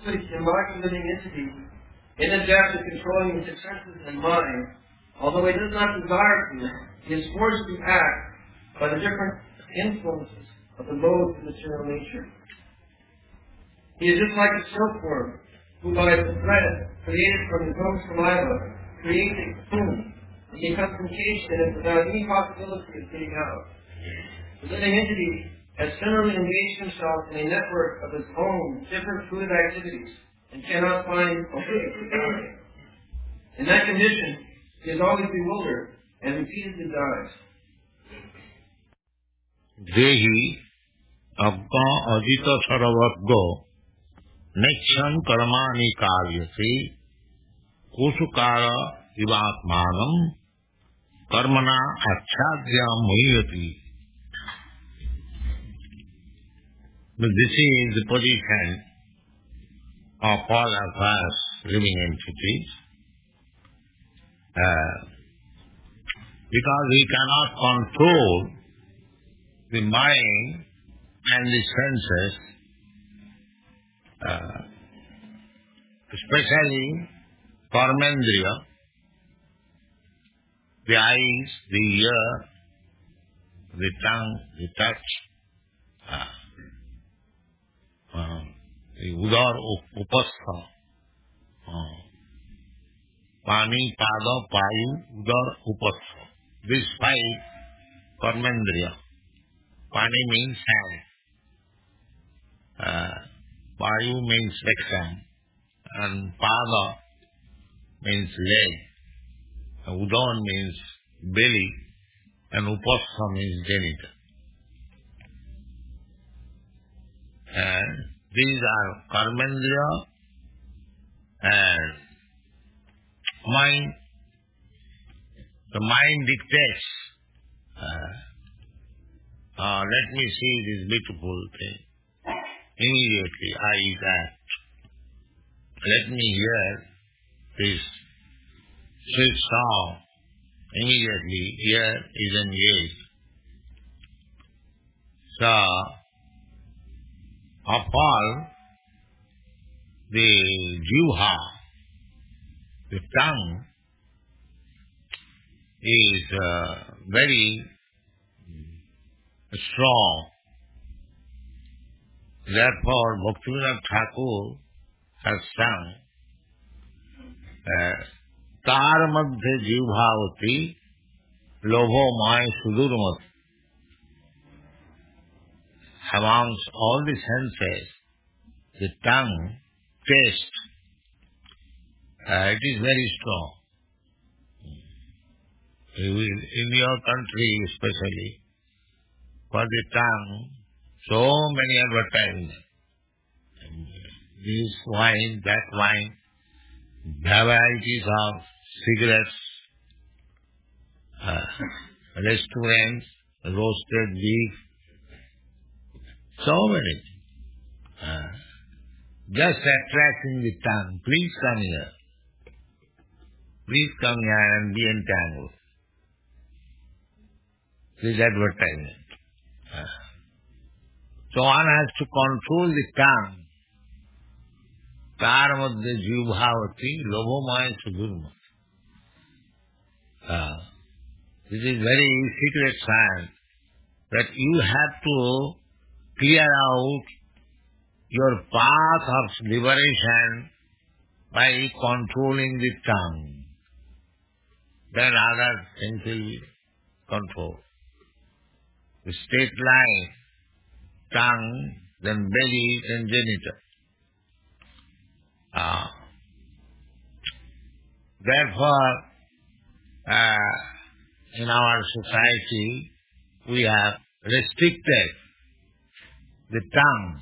which the embodied living entity, inadept at controlling his senses and mind, although he does not desire to, he is forced to act by the different influences of the modes of material nature. He is just like a silkworm, who by the thread created from his own saliva creates a cocoon and becomes encased in it without any possibility of getting out. The living entity has similarly engaged himself in a network of his own different fluid activities and cannot find a way to get out. In that condition, he is always bewildered and repeatedly dies. Dehi abba adita saravaggo neksham karmani karyasi kusukara ivatmanam karmana achadya muhyati. This is the position of all of us living entities. Because we cannot control the mind and the senses, especially karmendriya, the eyes, the ear, the tongue, the touch, the udar upastha, pani, pada, payu, udar upastha. These five karmendriya. Pani means hand, payu means rectum, and pada means leg, udon means belly, and upastha means genital. And these are karmendriya and mind. The mind dictates, let me see this beautiful thing. Immediately eyes act. Let me hear this sweet song. Immediately ear is engaged. So, of all, the jivha, the tongue, is very strong. Therefore, Bhaktivinoda Thakur has sung, Tar madhya jivhavati lobho maya sudurmat. Amongst all the senses, the tongue, taste, it is very strong. In your country especially, for the tongue, so many advertisements. This wine, that wine, varieties of cigarettes, restaurants, roasted beef, so many. Just attracting the tongue. Please come here. Please come here and be entangled. This advertisement. So one has to control the tongue. Tar madhya jivhavati lobho maya sudurma. This is very secret science that you have to clear out your path of liberation by controlling the tongue. Then other things will be controlled. The straight line, tongue, then belly, then genital. Therefore, in our society, we have restricted the tongue.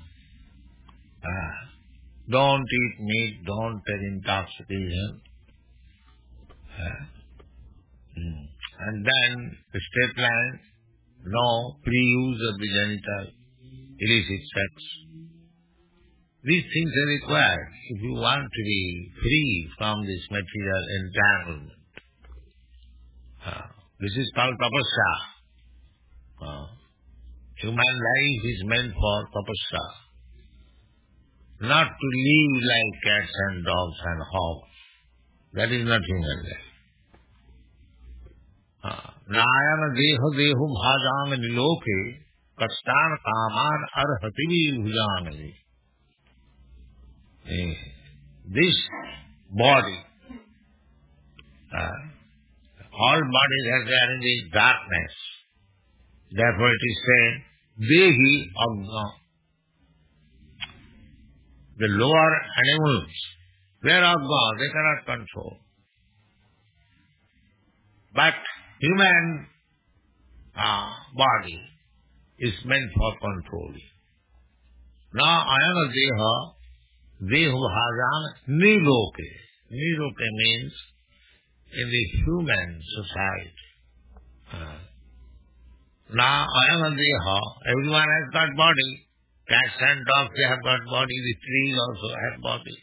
Don't eat meat, don't take intoxication. And then the straight line, no pre-use of the genital, illicit sex. These things are required if you want to be free from this material entanglement. This is called tapasya. Human life is meant for tapasya. not to live like cats and dogs and hogs. That is not human life. Nayana deha dehu bhajang niloke kastan kaman arhativi bhujangali. This body, all bodies are there in the darkness. Therefore it is said, dehi agna. The lower animals, they are agna, they cannot control. But human body is meant for controlling. Now ayana deha, dehu bhajan niloke. Niloke means in the human society. Now ayana deha, everyone has got body. Cats and dogs, they have got body. The trees also have body.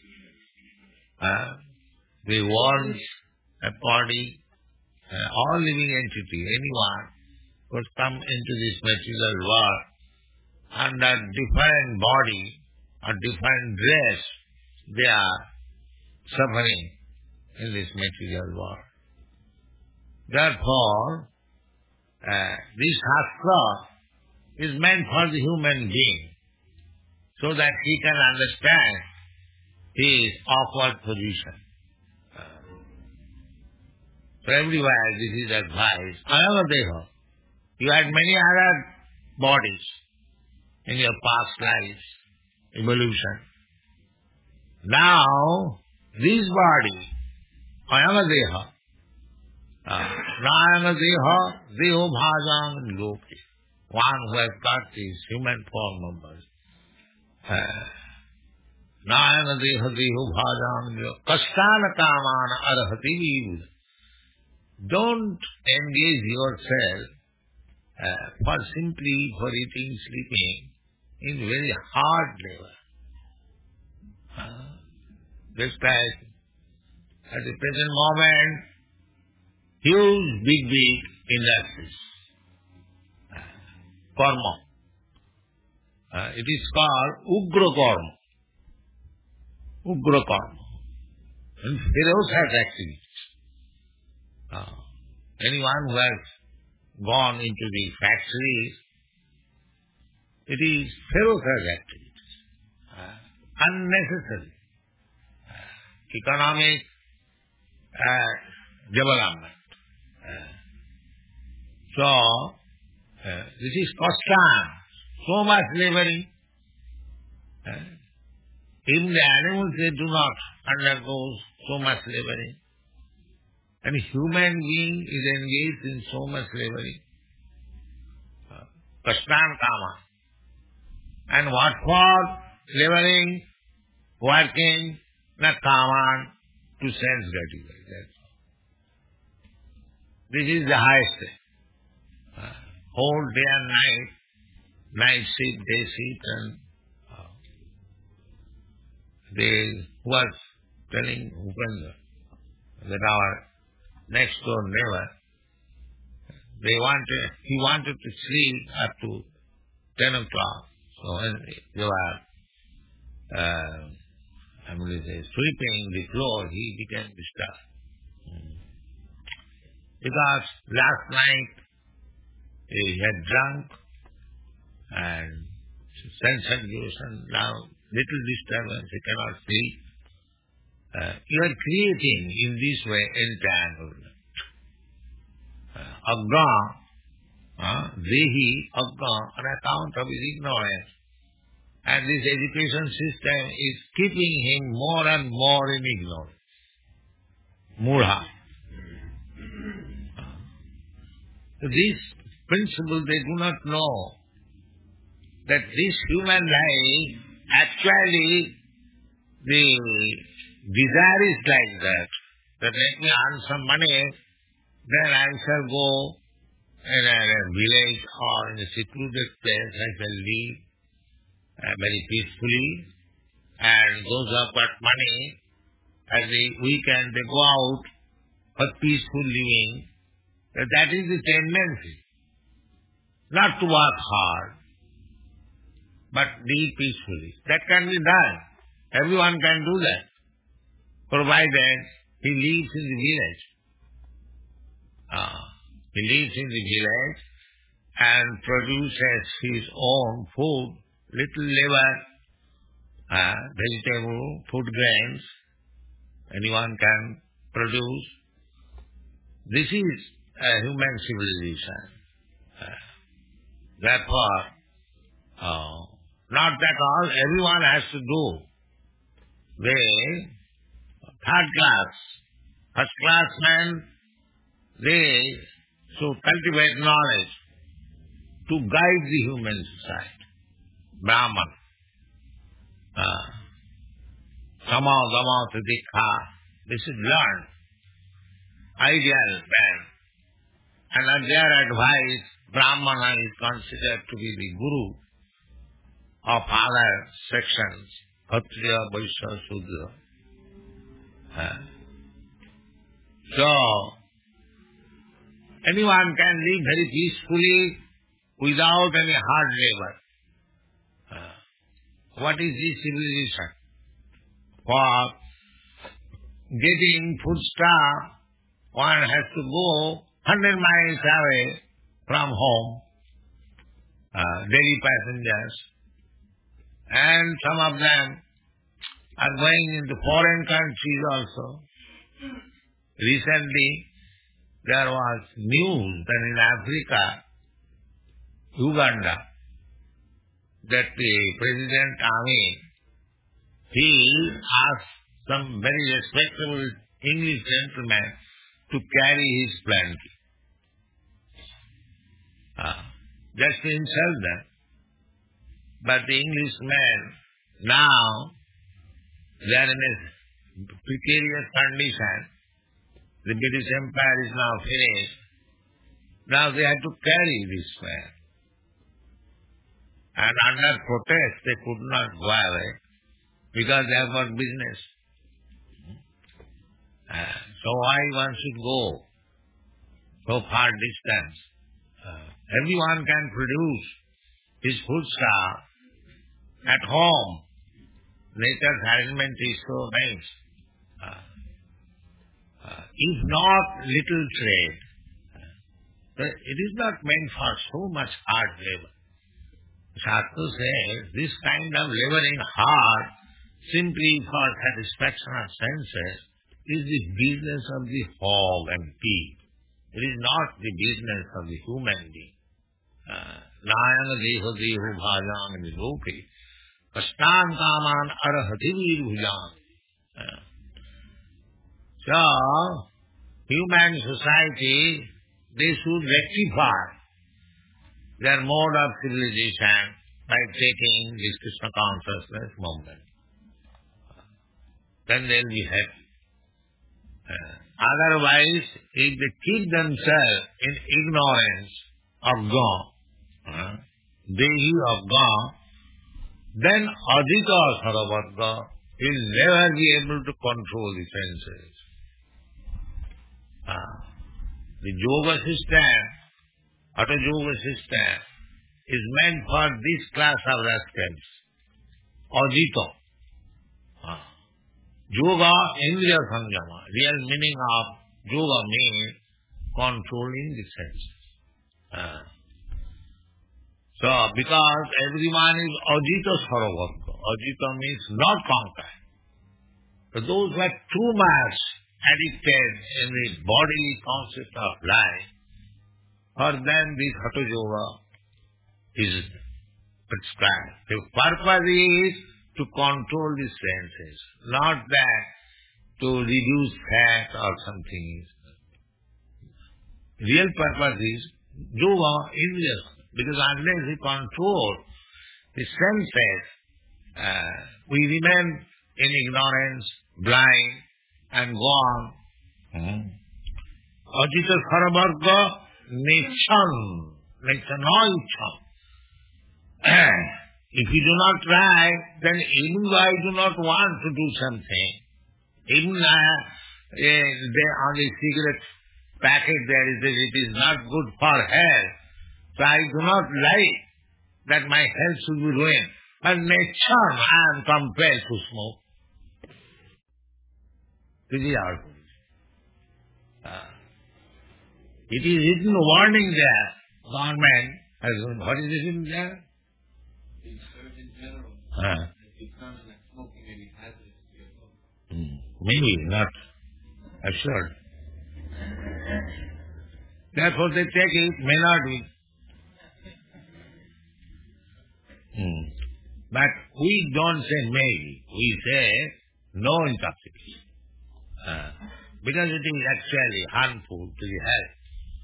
The worms have body. All living entity, anyone could come into this material world under different body or different dress, they are suffering in this material world. Therefore, this Shastra is meant for the human being, so that he can understand his awkward position. So everywhere this is advised. Another deha. You had many other bodies in your past lives, evolution. Now, this body, another deha. Nayana deha, deho bhajang loke. One who has got this human form of body. Nayana deha, deho bhajang loke. Kastana kamana arhati vivuda. Don't engage yourself for eating, sleeping in very hard labor. Just as at the present moment, huge, big industries. Karma. It is called Ugra Karma. Ugra Karma. And ferocious activities. Anyone who has gone into the factories, it is ferocious activities, unnecessary, economic development. So, this is constant, so much laboring. Even the animals, they do not undergo so much laboring. And a human being is engaged in so much laboring. Kashtan kama. And what for? Laboring, working, not kaman, to sense gratification. That's all. This is the highest thing. Whole day and night shift, day shift, and they was telling Upendra that our next door neighbor, he wanted to sleep up to 10 o'clock. So when they were sweeping the floor, he began to start. Because last night he had drunk and sense confusion, now little disturbance, he cannot sleep. You are creating in this way entanglement. Agga, Dehi, Agga, on account of his ignorance. And this education system is keeping him more and more in ignorance. Mudha. This principle they do not know that this human life, actually the desire is like that let me earn some money, then I shall go in a village or in a secluded place, I shall live very peacefully, and those who have got money, at the weekend they go out for peaceful living. That is the tendency. Not to work hard, but live peacefully. That can be done. Everyone can do that, provided he lives in the village. He lives in the village and produces his own food, little liver, vegetable, food grains. Anyone can produce. This is a human civilization. Therefore, not that all everyone has to do. They, third class, first class men, they should cultivate knowledge to guide the human society. Brahman. Sama Dama Titikha. This is learned. Ideal man. And at their advice, Brahmana is considered to be the guru of other sections. Kshatriya, Vaishya, Shudra. So, anyone can live very peacefully without any hard labor. What is this civilization? For getting foodstuff, one has to go 100 miles away from home, daily passengers, and some of them are going into foreign countries also. Recently, there was news that in Africa, Uganda, that the President Amin, he asked some very respectable English gentleman to carry his plank. Just to insult them. But the Englishmen, now, they are in a precarious condition. The British Empire is now finished. Now they have to carry this man. And under protest, they could not go away because they have got business. So why one should go so far distance? Everyone can produce his foodstuff at home. Nature's arrangement is so nice. If not little trade, it is not meant for so much hard labor. Shastra says this kind of laboring hard simply for satisfaction of senses is the business of the hog and pig. It is not the business of the human being. Nayana deho deho bhajam niloke kastan kaman arhati virujam. So, human society, they should rectify their mode of civilization by taking this Krishna consciousness movement. Then they will be happy. Otherwise, if they keep themselves in ignorance of God, Dehi of God, then Adhika Saravarga will never be able to control the senses. The yoga system, Hatha yoga system, is meant for this class of rascals. Adhika. Yoga, Indriya Samyama. Real meaning of yoga means controlling the senses. So, because everyone is Ajita Saravarga. Ajita means not conquered. So those who are too much addicted in the bodily concept of life, for them this Hatha Yoga is prescribed. The purpose is to control the senses, not that to reduce fat or something. Real purpose is yoga is because unless we control the senses, we remain in ignorance, blind, and go on. Ajita Saravarga Nechan. If you do not try, then even though I do not want to do something, even on the cigarette packet there is that it is not good for health, so I do not like that my health should be ruined. But nature, I am compelled to smoke. This is our position. It is written warning there. Government has, what is it in there? In Surgeon General, determined that smoking may be hazardous to your body. Maybe, not assured. Therefore they take it, may not be. But we don't say maybe, we say no intoxication. Because it is actually harmful to the health.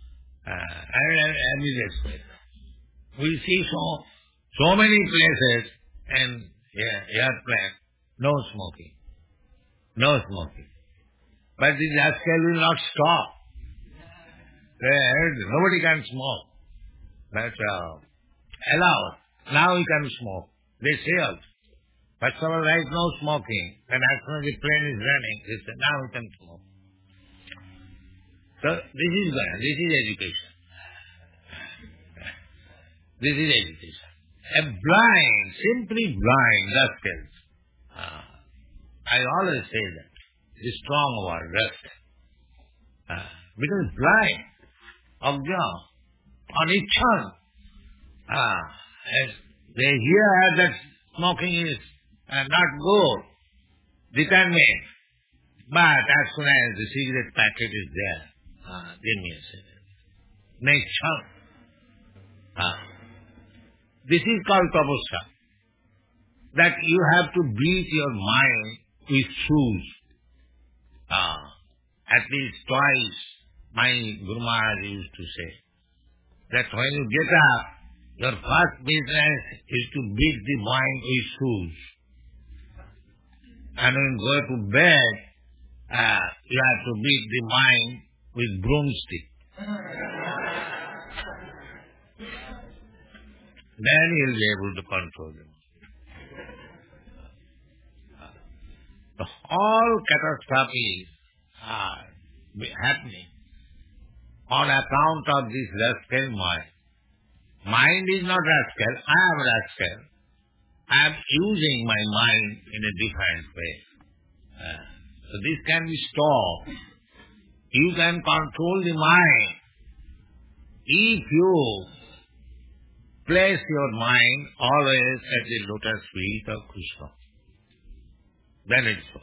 And it is we see so many places and airplane, no smoking. No smoking. But this rascal will not stop. Nobody can smoke. But allowed. Now he can smoke. They say also. First of all, there is no smoking. Then as soon as the plane is running, they say, now we can smoke. So this is education. This is education. A blind, simply blind rascals. I always say that. It's a strong word, rascal. Because blind, ajna, anichan. They hear that smoking is not good, determined. But as soon as the cigarette packet is there, give me a cigarette. Next chunk. This is called tapasya. That you have to beat your mind with shoes. At least twice, my Guru Maharaj used to say, that when you get up, your first business is to beat the mind with shoes. And when you go to bed, you have to beat the mind with broomstick. Then you'll be able to control them. All catastrophes are happening on account of this rascal mind. Mind is not rascal, I am rascal. I am using my mind in a different way. So this can be stopped. You can control the mind if you place your mind always at the lotus feet of Krishna. Then it's so.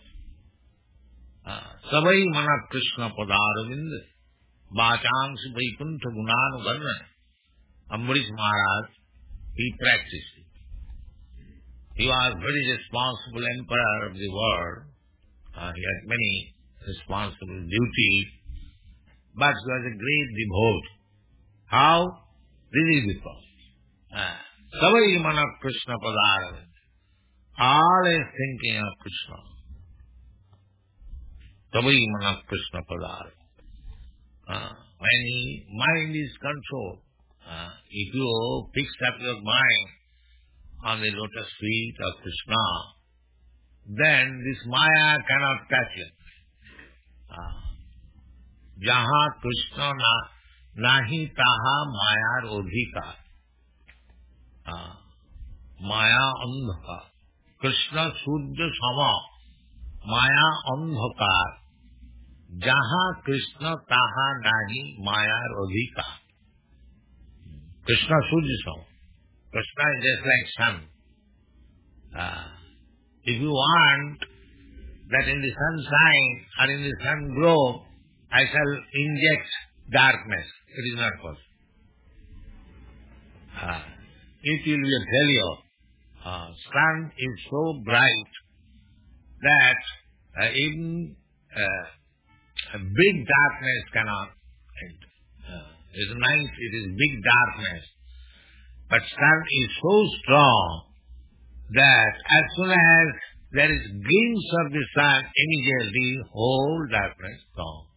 Savai mana Krishna padaravinda vachansi vaikuntha gunanugarna. Ambarish Maharaj, he practiced it. He was very responsible emperor of the world. He had many responsible duties, but he was a great devotee. How? This is the process. Savai mana Krishna padaravinda. Always thinking of Krishna. Savai mana Krishna padaravinda. When mind is controlled, if you fix up your mind on the lotus feet of Krishna, then this Maya cannot touch it. Jaha Krishna nahi taha Maya odhika. Maya andhaka. Krishna Sudya Sama. Maya andhaka. Jaha Krishna taha nahi Maya odhika. Krishna Surya Sama. Krishna is just like sun. If you want that in the sunshine or in the sun glow, I shall inject darkness. It is not possible. It will be a failure. Sun is so bright that even a big darkness cannot enter. It is night, it is big darkness. But sun is so strong that as soon as there is glimpse of the sun, immediately whole darkness gone.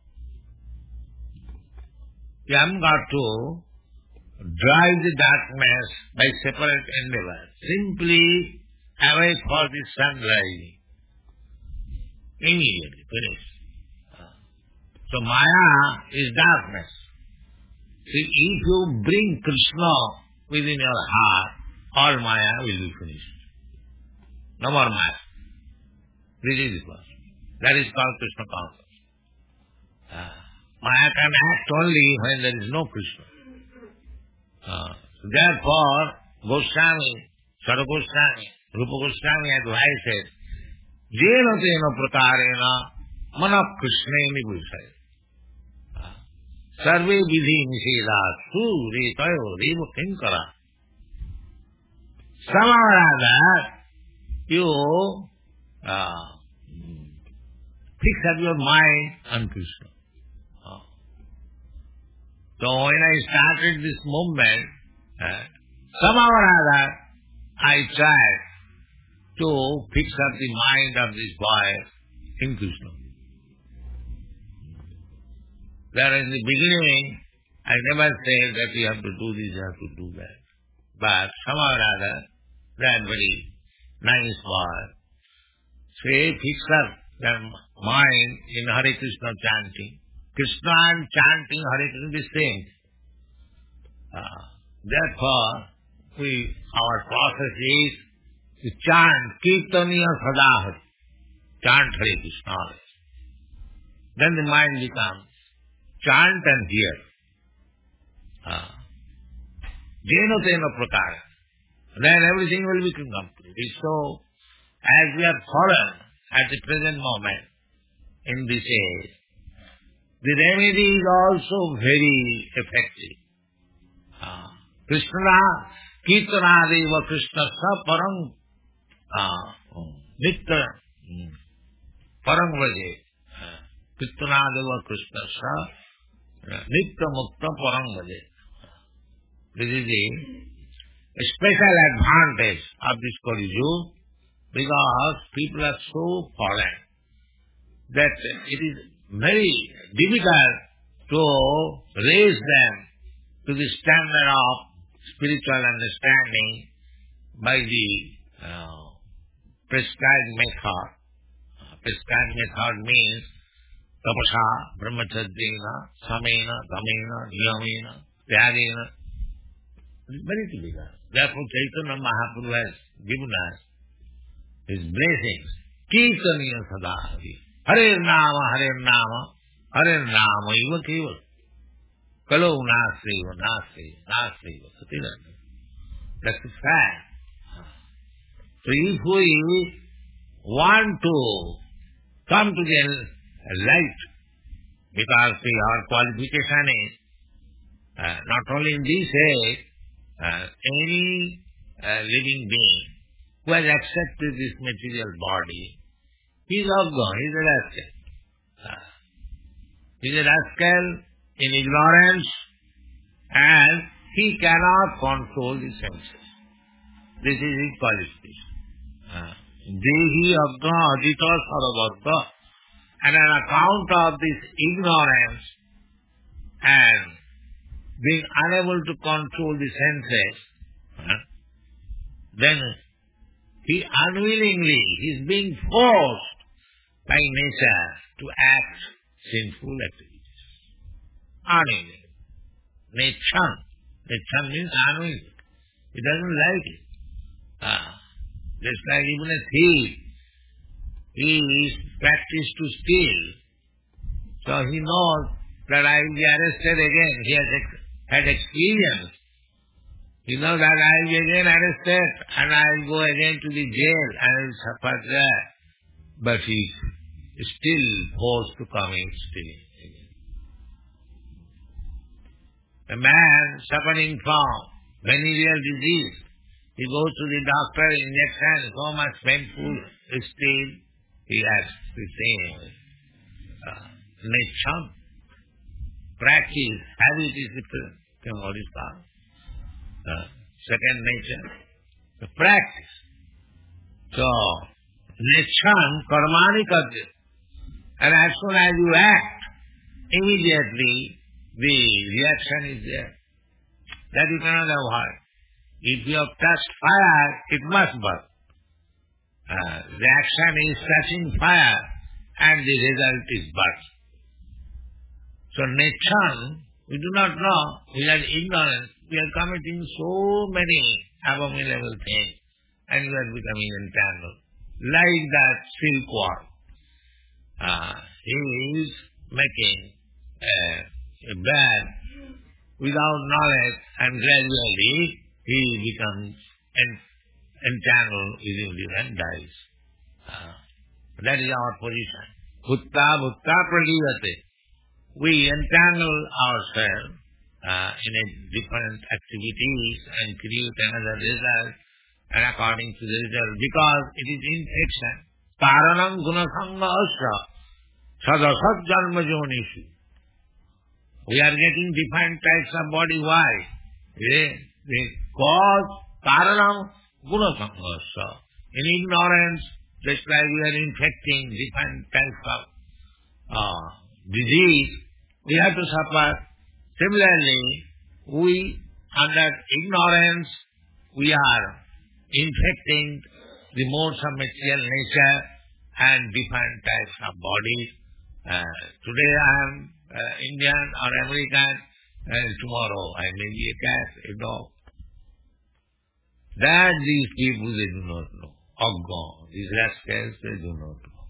You haven't got to drive the darkness by separate endeavor. Simply await for the sun rising. Immediately, finished. So Maya is darkness. See, if you bring Krishna within your heart, all Maya will be finished. No more Maya. This is the process. That is called Krishna consciousness. Maya can act only when there is no Krishna. Therefore, Goswami, Sada Goswami, Rupa Goswami advises, Jena tena prakarena mana Krishna nibhusaya. Sarve vidhi nisheda suri tayo revo kinkara. Somehow or other, you fix up your mind on Krishna. So when I started this movement, somehow or other, I tried to fix up the mind of this boy in Krishna. There in the beginning, I never said that you have to do this, you have to do that. But somehow or other, that very nice boy, so he fixed up the mind in Hare Krishna chanting. Krishna and chanting Hare Krishna is the same. Therefore, our process is to chant Kirtaniya Sadahari. Chant Hare Krishna. Then the mind becomes chant and hear. Jena tena prakara. Then everything will become complete. So, as we are fallen at the present moment in this age, the remedy is also very effective. Krishna, Kirtanadeva Krishna sa parang nitya parang vaje. Kirtanadeva Krishna sa nitya mukta parang vaje. This is a special advantage of this Kali Yuga, because people are so fallen that it is very difficult to raise them to the standard of spiritual understanding by the prescribed method. Prescribed method means tapasa, brahmacharyena, samena, damena, niyamena, tyagena. It is very difficult. Therefore Chaitanya Mahaprabhu has given us his blessings. Kirtaniya Sadahari. Hare Nama, Hare Nama, Hare Nama, Iva Kiva. Kalau Nasriva, Nasriva, Nasriva, Satirana. That's the fact. So if we want to come to the light, because our qualification is not only in this age, any living being who has accepted this material body, he is Agga, he is a rascal. He is a rascal in ignorance, and he cannot control the senses. This is his qualification. Dehi Agga Adita Sarabhata. And on account of this ignorance and being unable to control the senses, then he unwillingly is being forced by nature to act sinful activities. Unwillingly. Nature. Nature means unwilling. He doesn't like it. Just like even a thief, he is practiced to steal. So he knows that I will be arrested again. He has had experience. He knows that I will be again arrested and I will go again to the jail and I will suffer there. But he is still forced to come in stealing again. A man suffering from venereal disease, he goes to the doctor, injection, so much painful, still he has the same nature. Practice, habit is what is called second nature. The practice. So, nature, karmani karya. And as soon as you act, immediately the reaction is there. That you cannot avoid. If you have touched fire, it must burn. The action is touching fire and the result is birth. So nature, we do not know, we are ignorant, we are committing so many abominable things and we are becoming entangled. Like that silkworm. He is making a bad without knowledge, and gradually he becomes entangled within this and dies. That is our position. Bhutta bhutta pradivate. We entangle ourselves in a different activities and create another result, and according to the result, because it is infection. Karanam gunasanga asya sadasat janma jonishu. We are getting different types of body. Why? The cause, karanam gunasanga asya. In ignorance, just like we are infecting different types of disease, we have to suffer. Similarly, we, under ignorance, we are infecting the modes of material nature and different types of bodies. Today I am Indian or American, and tomorrow I may be a cat, a dog. That these people, they do not know. Agga, these rascals, they do not know.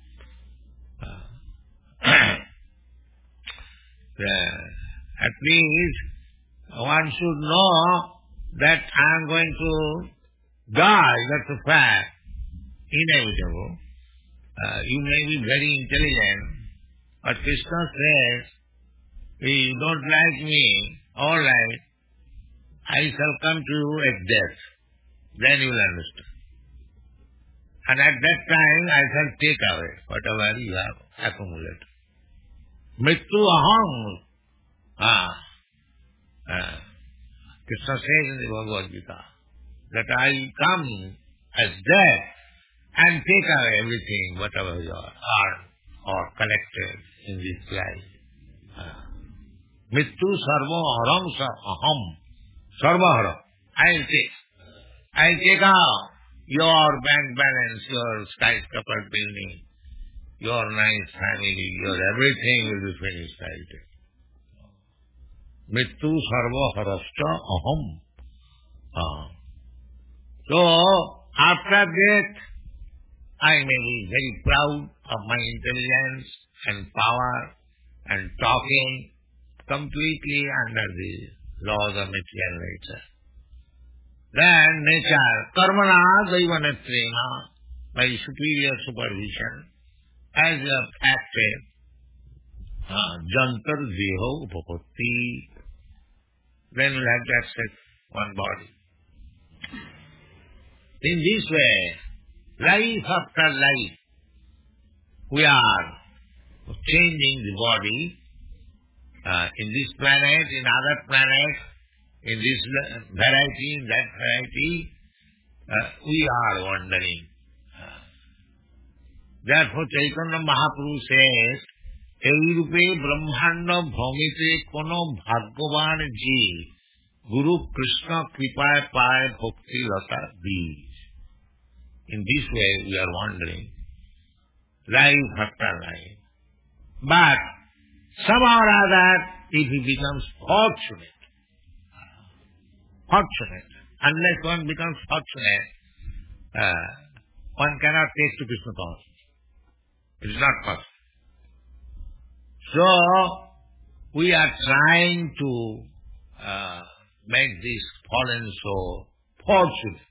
At least one should know that I am going to die, that's a fact, inevitable. You may be very intelligent, but Krishna says, if you don't like me, all right, I shall come to you at death. Then you will understand. And at that time, I shall take away whatever you have accumulated. Mrityu aham. Krishna says in the Bhagavad Gita that I come as death and take away everything, whatever you are or collected in this life. Mrityu sarva haram aham. Sarva haram. I'll take out your bank balance, your skyscraper building, your nice family, your everything will be finished, I'll take. Mrityu sarva harashta aham. So, after death, I may be very proud of my intelligence and power and talking completely under the laws of material nature. Then nature, karmana daivanetrena, by superior supervision, as you have acted, jantar deho upapatti, then we'll have to accept one body. In this way, life after life, we are changing the body in this planet, in other planets, in this variety, in that variety, we are wandering. Therefore, Chaitanya Mahaprabhu says, Evirupe Brahmanda Bhaumite Kono Bhagavan Ji Guru Krishna Kripaye Paye Bhakti Lata Bij. In this way, we are wandering, life after life. But somehow or other, if he becomes fortunate, unless one becomes fortunate, one cannot take to Krishna consciousness. It is not possible. So, we are trying to make this fallen soul fortunate.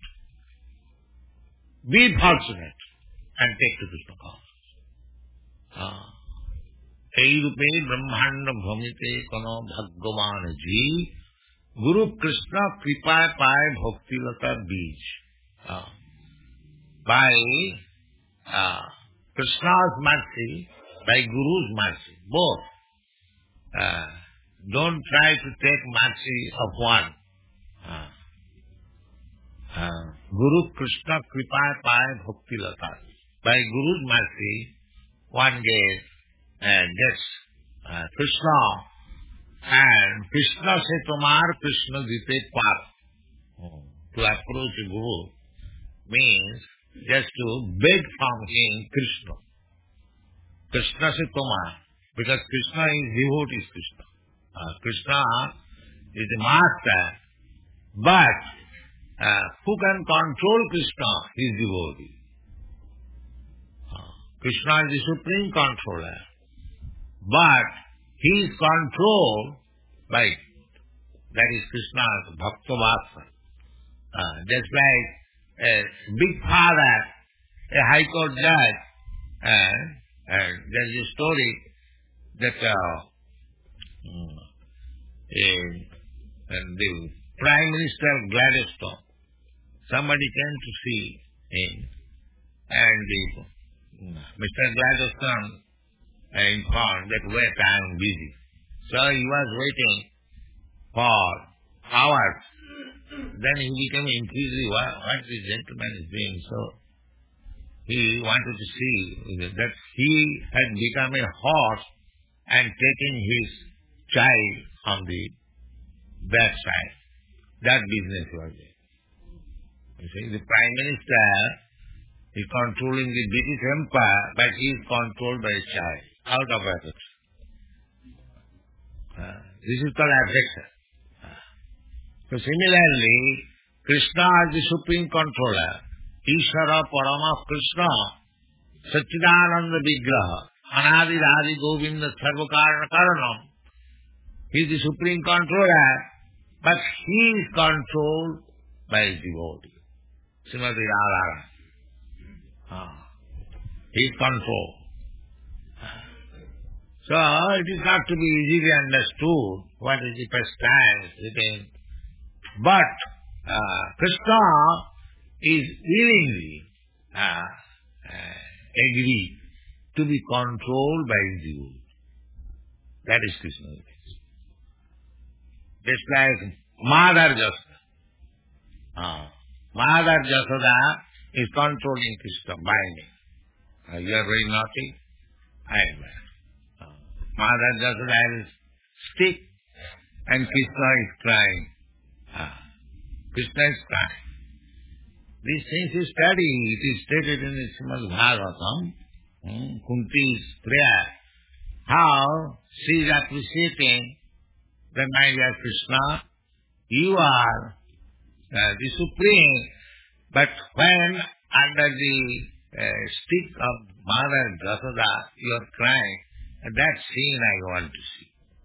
Be fortunate and take to Krishna consciousness. Eirupe Brahmanda Bhamite Kono Bhagavan Ji Guru Krishna Kripaye Paye Bhakti Lata Bij. By Krishna's mercy, by Guru's mercy, both. Don't try to take mercy of one. Guru Krishna Kripaye Paye Bhakti Lata. By Guru's mercy, one gets Krishna, and Krishna se tomar Krishna dite par. To approach a Guru means just to beg from him Krishna. Krishna se tomar, because Krishna is devotee Krishna. Krishna is the master, but who can control Krishna? His devotee. Krishna is the supreme controller. But he is controlled by, that is Krishna's Bhakta-Vatsa. Just like a big father, a high court judge, and there is a story that the Prime Minister Gladstone, somebody came to see him, and Mr. Gladstone informed that, wait, I am busy. So he was waiting for hours. Then he became inquisitive, what this gentleman is doing. So he wanted to see that he had become a horse and taken his child on the backside. That business was there. You see, the Prime Minister is controlling the British Empire, but he is controlled by a child, out of affection. This is called affection. So similarly, Krishna is the supreme controller. Ishvara Parama Krishna, Satchidananda Vigraha, Anadi Radhi Govinda Sarvakarana Karanam. He is the supreme controller, but he is controlled by his devotee. Srimati Radharani. He is controlled. So it is not to be easily understood what is the pastime. But Krishna is willingly agree to be controlled by his devotee. That is Krishna's case. Just like Mother Jasoda. Mother Jasoda is controlling Krishna by me. You are very naughty, I am bad. Mother Jasoda has stick and Krishna is crying. Krishna is crying. These things you study, it is stated in the Srimad Bhagavatam, Kunti's prayer, how she is appreciating that, my dear Krishna, you are the Supreme, but when under the stick of Mother Jasoda you are crying, that scene I want to see.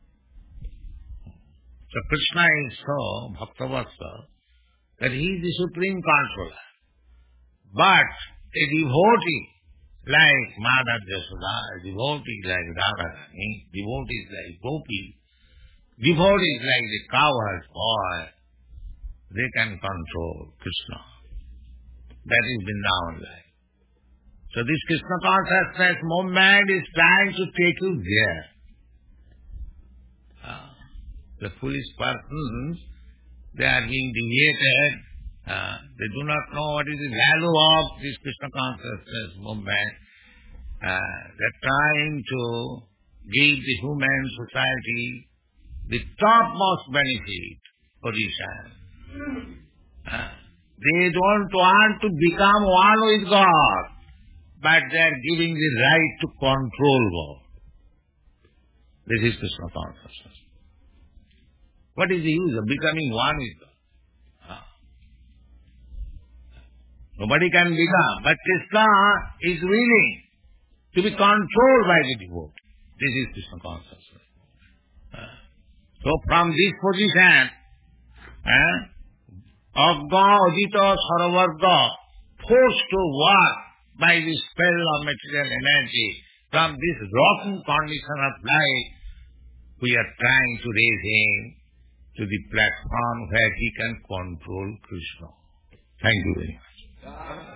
So Krishna is so Bhakta-Vatsa that he is the supreme controller. But a devotee like Mother Jasoda, a devotee like Radharani, devotees like Gopi, devotees like the cowherd boy, they can control Krishna. That is Vrindavan life. So this Krishna consciousness movement is trying to take you there. The foolish persons, they are being deviated. They do not know what is the value of this Krishna consciousness movement. They are trying to give the human society the topmost benefit position. They don't want to become one with God, but they are giving the right to control God. This is Krishna consciousness. What is the use of becoming one with God? Nobody can become, but Krishna is willing to be controlled by the devotee. This is Krishna consciousness. So from this position, Agga, Adita, Sarvarga, forced to work by the spell of material energy, from this rotten condition of life, we are trying to raise him to the platform where he can control Krishna. Thank you very much.